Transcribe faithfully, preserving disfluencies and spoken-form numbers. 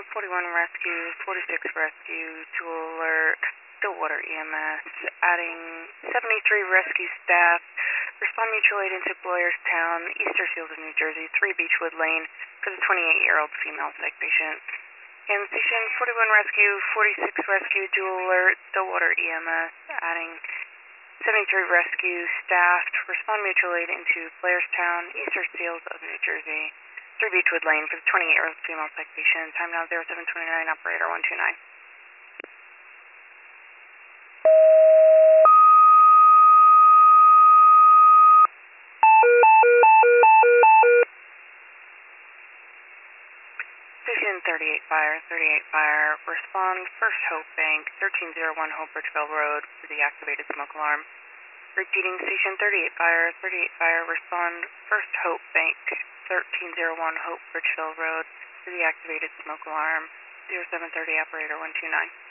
forty-one Rescue, forty-six Rescue, dual alert, Stillwater E M S, adding seventy-three rescue staff, respond mutual aid into Blairstown, Easter Seals of New Jersey, three Beechwood Lane for the twenty-eight-year-old female psych patient. And Station forty-one Rescue, forty-six Rescue, dual alert, Stillwater E M S, adding seventy-three Rescue staff, respond mutual aid into Blairstown, Easter Seals of New Jersey, three Beechwood Lane for the twenty-eight-year-old female psych patient. Time now zero seven twenty-nine, operator one two nine. Station thirty-eight Fire, thirty-eight Fire, respond First Hope Bank, thirteen oh one Hope Bridgeville Road for the activated smoke alarm. Repeating, Station thirty-eight Fire, thirty-eight Fire, respond First Hope Bank, thirteen oh one Hope Bridgeville Road for the activated smoke alarm. zero seven thirty, operator one two nine.